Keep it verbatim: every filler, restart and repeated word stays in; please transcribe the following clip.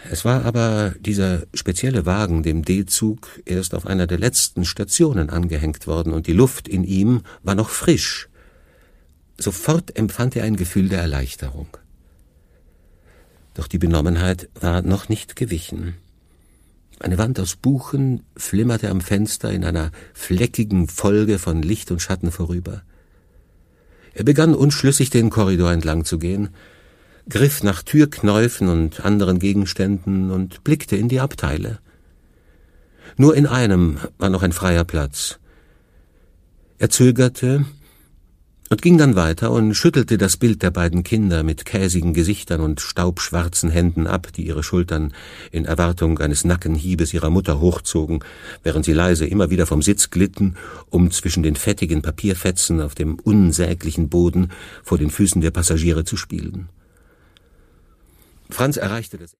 Es war aber dieser spezielle Wagen dem D-Zug erst auf einer der letzten Stationen angehängt worden, und die Luft in ihm war noch frisch. Sofort empfand er ein Gefühl der Erleichterung. Doch die Benommenheit war noch nicht gewichen. Eine Wand aus Buchen flimmerte am Fenster in einer fleckigen Folge von Licht und Schatten vorüber. Er begann unschlüssig den Korridor entlang zu gehen, griff nach Türknäufen und anderen Gegenständen und blickte in die Abteile. Nur in einem war noch ein freier Platz. Er zögerte und ging dann weiter und schüttelte das Bild der beiden Kinder mit käsigen Gesichtern und staubschwarzen Händen ab, die ihre Schultern in Erwartung eines Nackenhiebes ihrer Mutter hochzogen, während sie leise immer wieder vom Sitz glitten, um zwischen den fettigen Papierfetzen auf dem unsäglichen Boden vor den Füßen der Passagiere zu spielen. Franz erreichte das